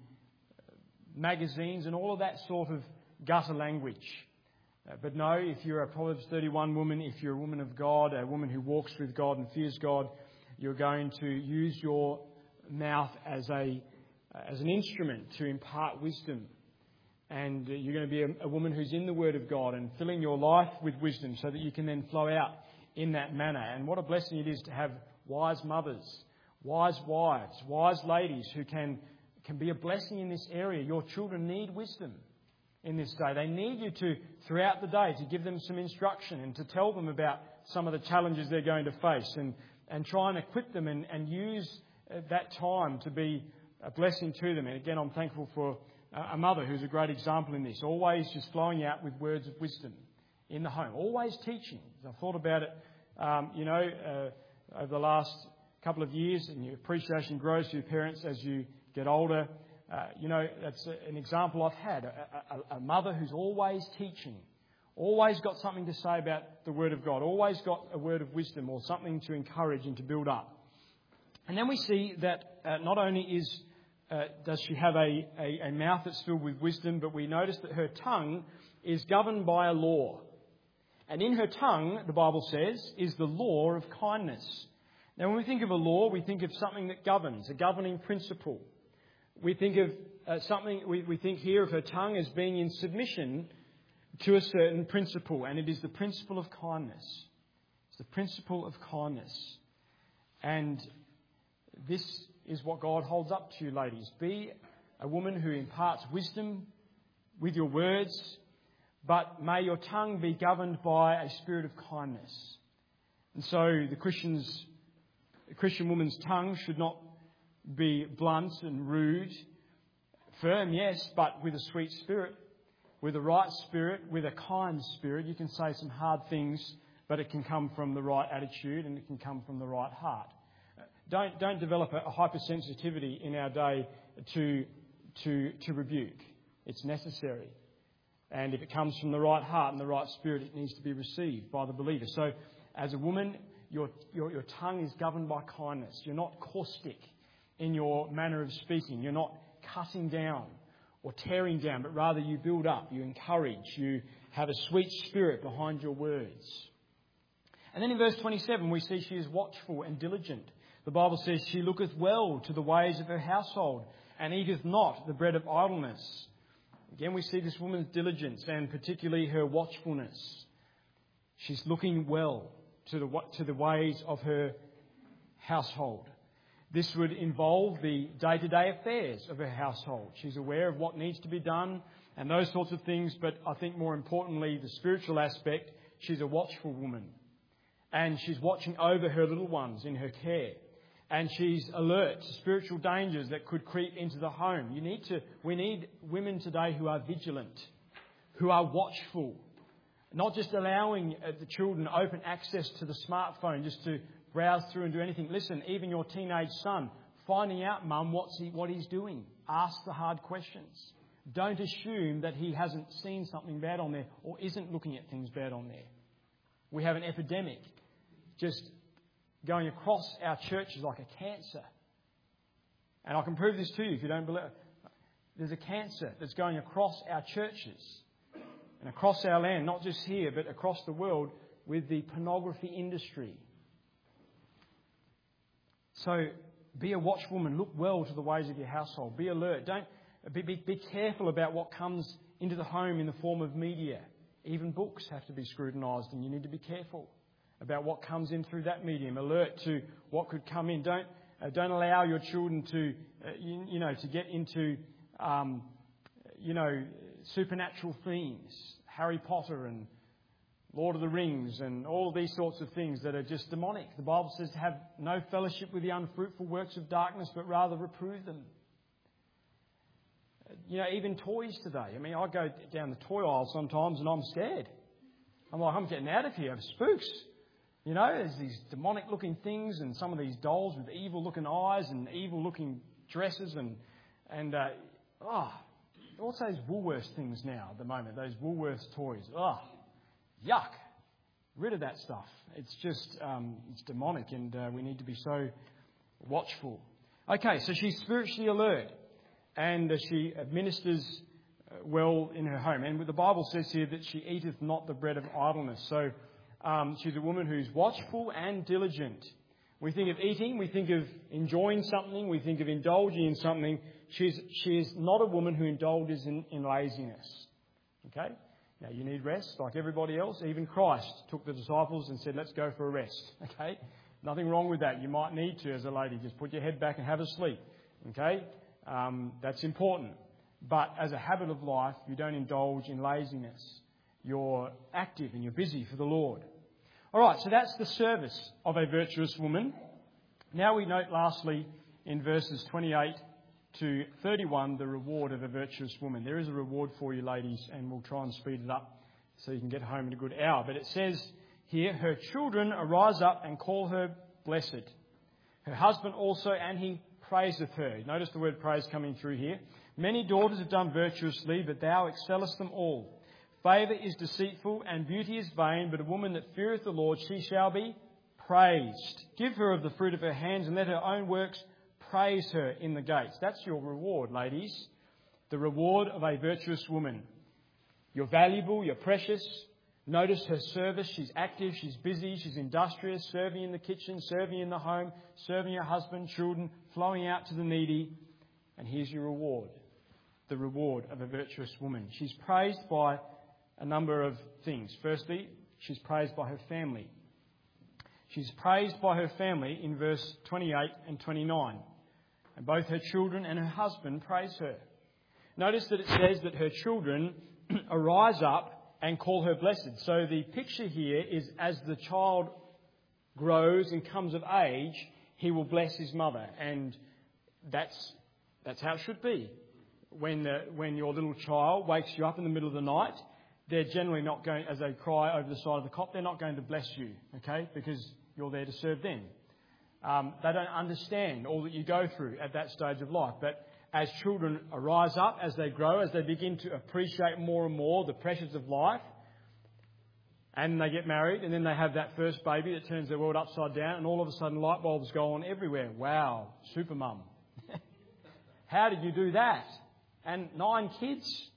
magazines, and all of that sort of gutter language. Uh, but no, if you're a Proverbs thirty-one woman, if you're a woman of God, a woman who walks with God and fears God, you're going to use your mouth as a as an instrument to impart wisdom. And you're going to be a, a woman who's in the Word of God and filling your life with wisdom so that you can then flow out in that manner. And what a blessing it is to have wise mothers, wise wives, wise ladies who can, can be a blessing in this area. Your children need wisdom in this day. They need you to, throughout the day, to give them some instruction and to tell them about some of the challenges they're going to face and, and try and equip them and, and use that time to be a blessing to them. And again, I'm thankful for a mother who's a great example in this, always just flowing out with words of wisdom in the home, always teaching. I've thought about it, um, you know, uh, over the last couple of years, and your appreciation grows to your parents as you get older. Uh, you know, that's a, an example I've had, a, a, a mother who's always teaching, always got something to say about the Word of God, always got a word of wisdom or something to encourage and to build up. And then we see that uh, not only is Uh, does she have a, a, a mouth that's filled with wisdom, but we notice that her tongue is governed by a law. And in her tongue, the Bible says, is the law of kindness. Now, when we think of a law, we think of something that governs, a governing principle. We think of uh, something, we, we think here of her tongue as being in submission to a certain principle, and it is the principle of kindness. It's the principle of kindness. And this is what God holds up to you, ladies. Be a woman who imparts wisdom with your words, but may your tongue be governed by a spirit of kindness. And so the Christian's, the Christian woman's tongue should not be blunt and rude, firm, yes, but with a sweet spirit, with a right spirit, with a kind spirit. You can say some hard things, but it can come from the right attitude and it can come from the right heart. Don't don't develop a, a hypersensitivity in our day to to to rebuke. It's necessary, and if it comes from the right heart and the right spirit, it needs to be received by the believer. So, as a woman, your your your tongue is governed by kindness. You're not caustic in your manner of speaking. You're not cutting down or tearing down, but rather you build up, you encourage, you have a sweet spirit behind your words. And then in verse twenty-seven, we see she is watchful and diligent. The Bible says she looketh well to the ways of her household and eateth not the bread of idleness. Again, we see this woman's diligence and particularly her watchfulness. She's looking well to the, to the ways of her household. This would involve the day-to-day affairs of her household. She's aware of what needs to be done and those sorts of things, but I think more importantly, the spiritual aspect, she's a watchful woman. And she's watching over her little ones in her care. And she's alert to spiritual dangers that could creep into the home. You need to, we need women today who are vigilant, who are watchful, not just allowing the children open access to the smartphone just to browse through and do anything. Listen, even your teenage son, finding out, Mum, what's he, what he's doing. Ask the hard questions. Don't assume that he hasn't seen something bad on there or isn't looking at things bad on there. We have an epidemic just going across our churches like a cancer. And I can prove this to you if you don't believe it. There's a cancer that's going across our churches and across our land, not just here, but across the world, with the pornography industry. So be a watchwoman. Look well to the ways of your household. Be alert. Don't be, be, be careful about what comes into the home in the form of media. Even books have to be scrutinised, and you need to be careful about what comes in through that medium. Alert to what could come in. Don't uh, don't allow your children to uh, you, you know to get into um, you know supernatural themes, Harry Potter and Lord of the Rings and all these sorts of things that are just demonic. The Bible says to have no fellowship with the unfruitful works of darkness, but rather reprove them. You know, even toys today. I mean, I go down the toy aisle sometimes and I'm scared. I'm like, I'm getting out of here. Spooks. You know, there's these demonic looking things and some of these dolls with evil looking eyes and evil looking dresses and, and uh, oh, also those Woolworths things now at the moment, those Woolworths toys. Oh, yuck. Rid of that stuff. It's just, um, it's demonic, and uh, we need to be so watchful. Okay, so she's spiritually alert, and uh, she administers uh, well in her home. And the Bible says here that she eateth not the bread of idleness. So um, she's a woman who's watchful and diligent. We think of eating, we think of enjoying something, we think of indulging in something. She's, she is not a woman who indulges in, in laziness. Okay? Now, you need rest like everybody else. Even Christ took the disciples and said, let's go for a rest. Okay? Nothing wrong with that. You might need to, as a lady, just put your head back and have a sleep. Okay? Um, that's important. But as a habit of life, you don't indulge in laziness. You're active and you're busy for the Lord. All right, so that's the service of a virtuous woman. Now we note lastly in verses twenty-eight to thirty-one the reward of a virtuous woman. There is a reward for you, ladies, and we'll try and speed it up so you can get home in a good hour. But it says here, her children arise up and call her blessed. Her husband also, and he praiseth her. Notice the word praise coming through here. Many daughters have done virtuously, but thou excellest them all. Favour is deceitful and beauty is vain, but a woman that feareth the Lord, she shall be praised. Give her of the fruit of her hands, and let her own works praise her in the gates. That's your reward, ladies. The reward of a virtuous woman. You're valuable, you're precious. Notice her service. She's active, she's busy, she's industrious, serving in the kitchen, serving in the home, serving her husband, children, flowing out to the needy. And here's your reward. The reward of a virtuous woman. She's praised by a number of things. Firstly, she's praised by her family. She's praised by her family in verse twenty-eight and twenty-nine. And both her children and her husband praise her. Notice that it says that her children arise up and call her blessed. So the picture here is as the child grows and comes of age, he will bless his mother. And that's that's how it should be. When the, when your little child wakes you up in the middle of the night, they're generally not going, as they cry over the side of the cot, they're not going to bless you, okay, because you're there to serve them. Um, they don't understand all that you go through at that stage of life. But as children arise up, as they grow, as they begin to appreciate more and more the pressures of life, and they get married, and then they have that first baby that turns their world upside down, and all of a sudden light bulbs go on everywhere. Wow, super mum. How did you do that? And nine kids?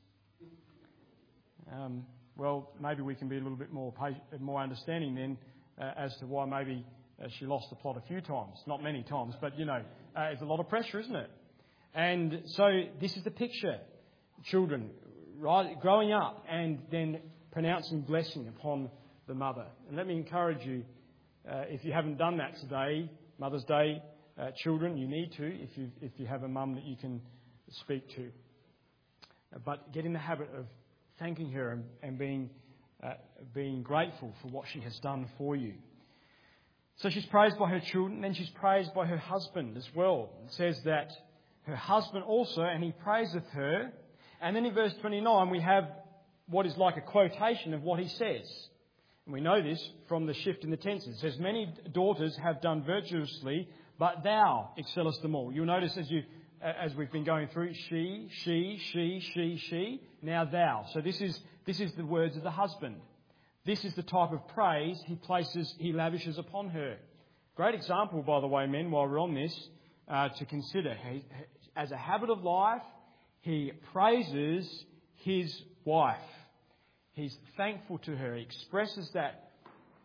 Um, well, maybe we can be a little bit more patient, more understanding then uh, as to why maybe uh, she lost the plot a few times. Not many times, but, you know, uh, it's a lot of pressure, isn't it? And so this is the picture. Children right, growing up and then pronouncing blessing upon the mother. And let me encourage you, uh, if you haven't done that today, Mother's Day, uh, children, you need to if you if you have a mum that you can speak to. Uh, but get in the habit of thanking her and, and being uh, being grateful for what she has done for you. So she's praised by her children, then she's praised by her husband as well. It says that her husband also, and he praiseth her. And then in verse twenty-nine we have what is like a quotation of what he says. And we know this from the shift in the tenses. It says, many daughters have done virtuously, but thou excellest them all. You'll notice as you as we've been going through, she, she, she, she, she, now thou. So this is this is the words of the husband. This is the type of praise he places, he lavishes upon her. Great example, by the way, men, while we're on this, uh, to consider. He, as a habit of life, he praises his wife. He's thankful to her. He expresses that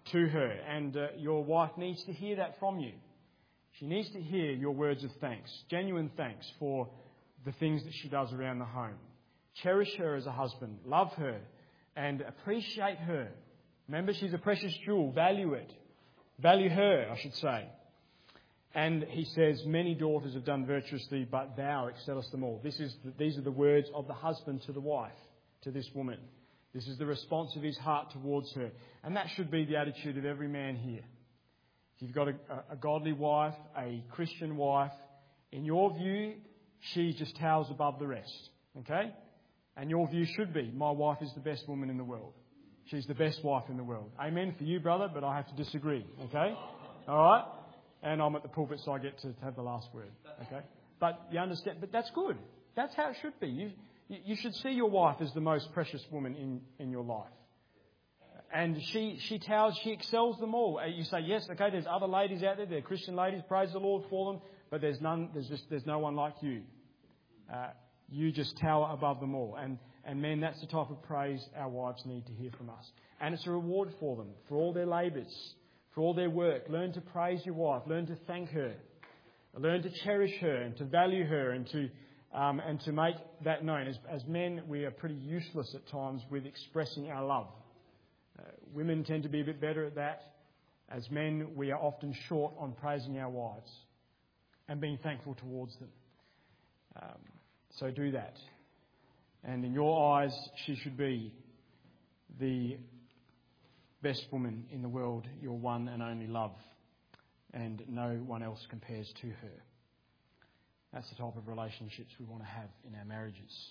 to her. And uh, your wife needs to hear that from you. She needs to hear your words of thanks, genuine thanks for the things that she does around the home. Cherish her as a husband. Love her and appreciate her. Remember, she's a precious jewel. Value it. Value her, I should say. And he says, many daughters have done virtuously, but thou excellest them all. This is the, these are the words of the husband to the wife, to this woman. This is the response of his heart towards her. And that should be the attitude of every man here. If you've got a, a godly wife, a Christian wife, in your view, she just towers above the rest. Okay? And your view should be, my wife is the best woman in the world. She's the best wife in the world. Amen for you, brother, but I have to disagree. Okay? All right? And I'm at the pulpit, so I get to have the last word. Okay? But you understand, but that's good. That's how it should be. You, you should see your wife as the most precious woman in, in your life. And she, she towers, she excels them all. You say, yes, okay, there's other ladies out there, they're Christian ladies, praise the Lord for them, but there's none, there's just, there's no one like you. Uh, you just tower above them all. And, and men, that's the type of praise our wives need to hear from us. And it's a reward for them, for all their labours, for all their work. Learn to praise your wife, learn to thank her, learn to cherish her and to value her and to, um, and to make that known. As, as men, we are pretty useless at times with expressing our love. Uh, women tend to be a bit better at that. As men, we are often short on praising our wives and being thankful towards them. Um, so do that. And in your eyes, she should be the best woman in the world, your one and only love. And no one else compares to her. That's the type of relationships we want to have in our marriages.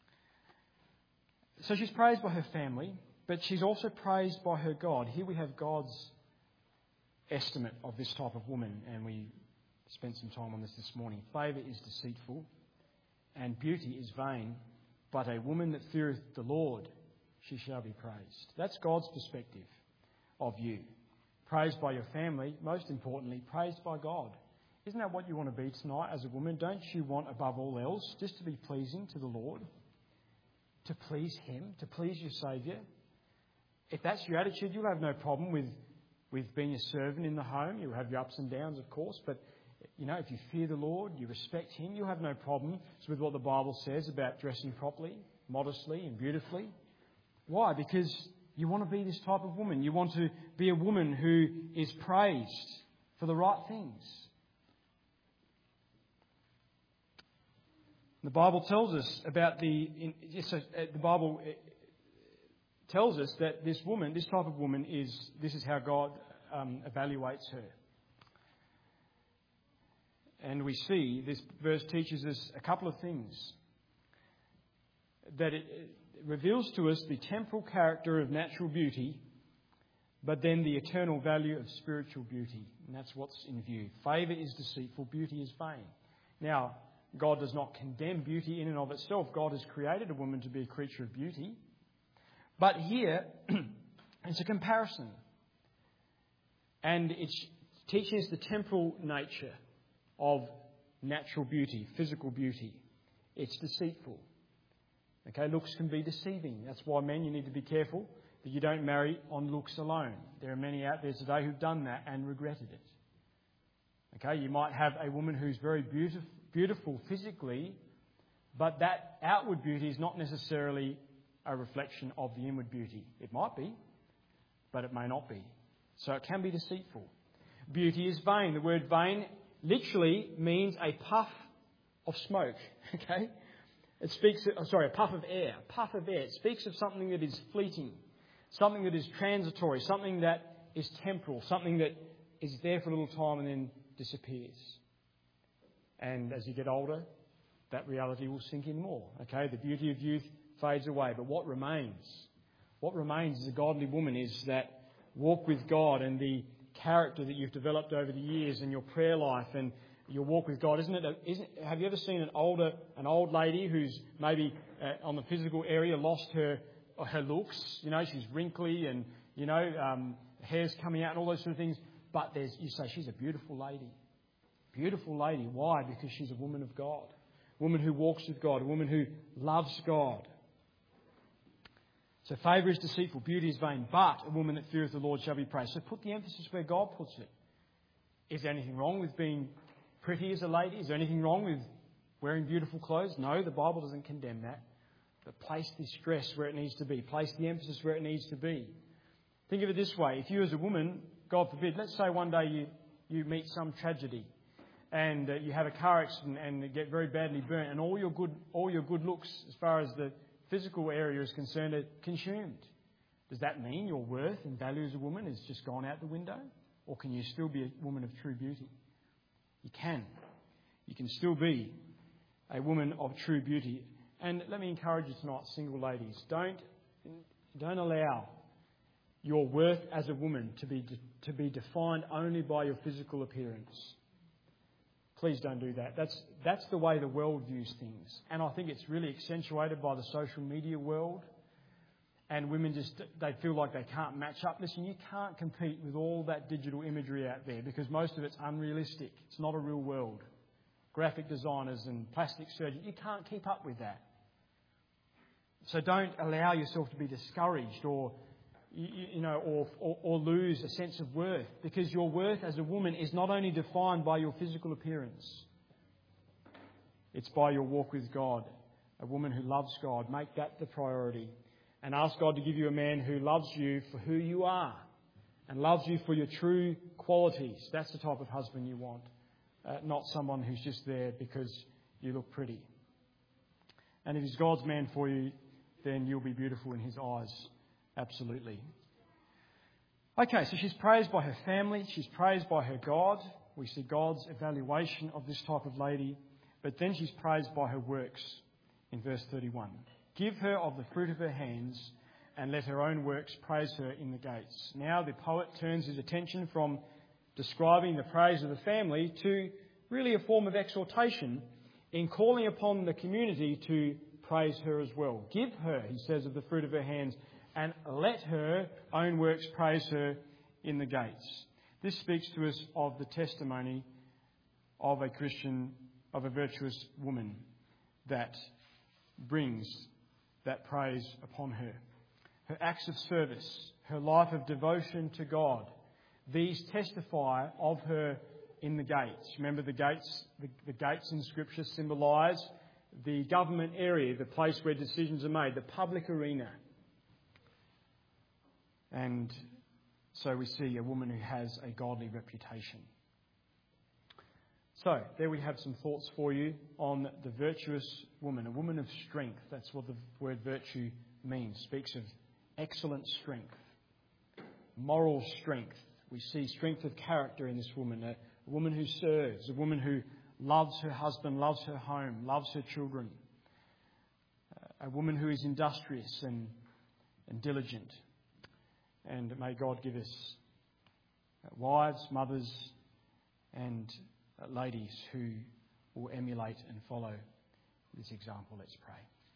So she's praised by her family. But she's also praised by her God. Here we have God's estimate of this type of woman, and we spent some time on this this morning. Favour is deceitful, and beauty is vain, but a woman that feareth the Lord, she shall be praised. That's God's perspective of you. Praised by your family, most importantly, praised by God. Isn't that what you want to be tonight as a woman? Don't you want, above all else, just to be pleasing to the Lord? To please Him, to please your Saviour? If that's your attitude, you'll have no problem with, with being a servant in the home. You'll have your ups and downs, of course. But, you know, if you fear the Lord, you respect Him, you'll have no problem with what the Bible says about dressing properly, modestly and beautifully. Why? Because you want to be this type of woman. You want to be a woman who is praised for the right things. The Bible tells us about the... In, so the Bible... tells us that this woman, this type of woman, is this is how God um, evaluates her. And we see this verse teaches us a couple of things. That it, it reveals to us the temporal character of natural beauty, but then the eternal value of spiritual beauty. And that's what's in view. Favour is deceitful, beauty is vain. Now, God does not condemn beauty in and of itself. God has created a woman to be a creature of beauty. But here, it's a comparison. And it teaches the temporal nature of natural beauty, physical beauty. It's deceitful. Okay, looks can be deceiving. That's why, men, you need to be careful that you don't marry on looks alone. There are many out there today who've done that and regretted it. Okay, you might have a woman who's very beautiful, beautiful physically, but that outward beauty is not necessarily a reflection of the inward beauty. It might be, but it may not be. So it can be deceitful. Beauty is vain. The word vain literally means a puff of smoke. Okay? It speaks, of, sorry, a puff of air. A puff of air. It speaks of something that is fleeting, something that is transitory, something that is temporal, something that is there for a little time and then disappears. And as you get older, that reality will sink in more. Okay? The beauty of youth fades away. But what remains? What remains as a godly woman is that walk with God and the character that you've developed over the years and your prayer life and your walk with God. Isn't it? A, isn't, have you ever seen an older, an old lady who's maybe uh, on the physical area lost her her looks? You know, she's wrinkly and you know um, hair's coming out and all those sort of things. But there's, you say she's a beautiful lady, beautiful lady. Why? Because she's a woman of God, a woman who walks with God, a woman who loves God. So favour is deceitful, beauty is vain, but a woman that feareth the Lord shall be praised. So put the emphasis where God puts it. Is there anything wrong with being pretty as a lady? Is there anything wrong with wearing beautiful clothes? No, the Bible doesn't condemn that. But place the stress where it needs to be. Place the emphasis where it needs to be. Think of it this way. If you as a woman, God forbid, let's say one day you, you meet some tragedy and uh, you have a car accident and get very badly burnt, and all your good all your good looks as far as the physical area is concerned are consumed. Does that mean your worth and value as a woman is just gone out the window? Or can you still be a woman of true beauty? You can. You can still be a woman of true beauty. And let me encourage you tonight, single ladies, don't don't allow your worth as a woman to be to be defined only by your physical appearance. Please don't do that. That's that's the way the world views things. And I think it's really accentuated by the social media world. And women just, they feel like they can't match up. Listen, you can't compete with all that digital imagery out there because most of it's unrealistic. It's not a real world. Graphic designers and plastic surgeons, you can't keep up with that. So don't allow yourself to be discouraged or You, you know, or, or, or lose a sense of worth, because your worth as a woman is not only defined by your physical appearance, it's by your walk with God. A woman who loves God, make that the priority, and ask God to give you a man who loves you for who you are and loves you for your true qualities. That's the type of husband you want, uh, not someone who's just there because you look pretty. And if he's God's man for you, then you'll be beautiful in his eyes. Absolutely. Okay, so she's praised by her family. She's praised by her God. We see God's evaluation of this type of lady. But then she's praised by her works in verse thirty-one. Give her of the fruit of her hands, and let her own works praise her in the gates. Now the poet turns his attention from describing the praise of the family to really a form of exhortation in calling upon the community to praise her as well. Give her, he says, of the fruit of her hands, and let her own works praise her in the gates. This speaks to us of the testimony of a Christian, of a virtuous woman that brings that praise upon her. Her acts of service, her life of devotion to God, these testify of her in the gates. Remember, the gates, the, the gates in Scripture symbolise the government area, the place where decisions are made, the public arena. And so we see a woman who has a godly reputation. So, there we have some thoughts for you on the virtuous woman, a woman of strength. That's what the word virtue means. Speaks of excellent strength, moral strength. We see strength of character in this woman, a woman who serves, a woman who loves her husband, loves her home, loves her children, a woman who is industrious and, and diligent. And may God give us wives, mothers, and ladies who will emulate and follow this example. Let's pray.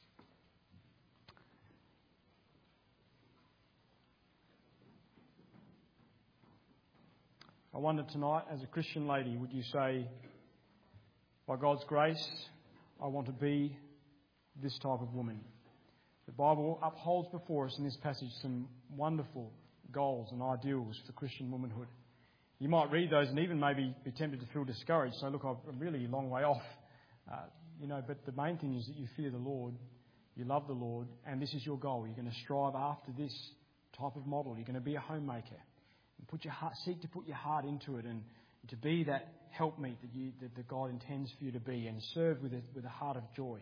I wonder tonight, as a Christian lady, would you say, by God's grace, I want to be this type of woman? The Bible upholds before us in this passage some wonderful goals and ideals for Christian womanhood. You might read those and even maybe be tempted to feel discouraged. So look, I'm really a long way off. Uh, you know, but the main thing is that you fear the Lord, you love the Lord, and this is your goal. You're going to strive after this type of model. You're going to be a homemaker. And put your heart, seek to put your heart into it and to be that helpmeet that, you, that, that God intends for you to be, and serve with a, with a heart of joy.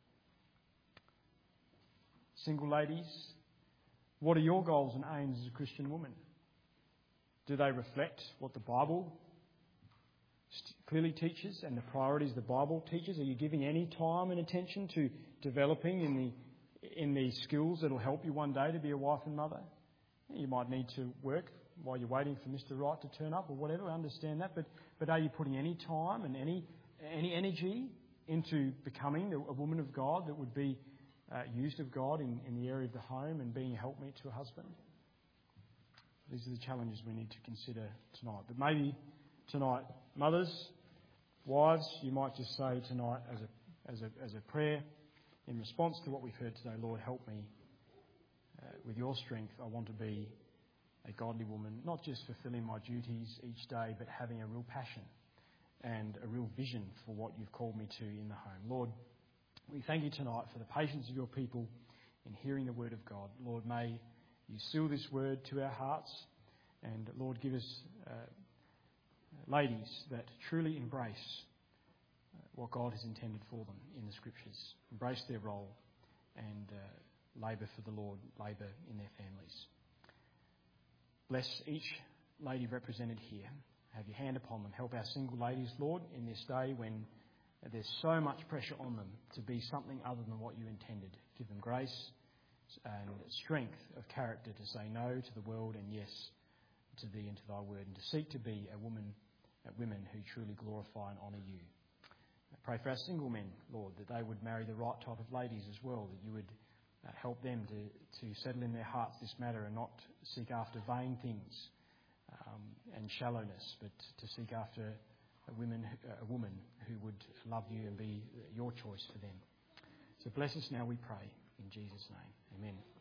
Single ladies, what are your goals and aims as a Christian woman? Do they reflect what the Bible clearly teaches and the priorities the Bible teaches? Are you giving any time and attention to developing in the in the skills that will help you one day to be a wife and mother? You might need to work while you're waiting for Mister Right to turn up or whatever. I understand that, but but are you putting any time and any any energy into becoming a woman of God that would be Uh, used of God in, in the area of the home and being a helpmeet to a husband? These are the challenges we need to consider tonight. But maybe tonight, mothers, wives, you might just say tonight as a as a as a prayer in response to what we've heard today, Lord, help me uh, with your strength, I want to be a godly woman, not just fulfilling my duties each day, but having a real passion and a real vision for what you've called me to in the home. Lord, we thank you tonight for the patience of your people in hearing the word of God. Lord, may you seal this word to our hearts, and Lord, give us uh, ladies that truly embrace uh, what God has intended for them in the Scriptures, embrace their role and uh, labour for the Lord, labour in their families. Bless each lady represented here. Have your hand upon them. Help our single ladies, Lord, in this day when there's so much pressure on them to be something other than what you intended. Give them grace and strength of character to say no to the world and yes to thee and to thy word, and to seek to be a woman, uh, women who truly glorify and honour you. I pray for our single men, Lord, that they would marry the right type of ladies as well, that you would uh, help them to, to settle in their hearts this matter and not seek after vain things um, and shallowness, but to seek after a woman, a woman who would love you and be your choice for them. So bless us now, we pray, in Jesus' name. Amen.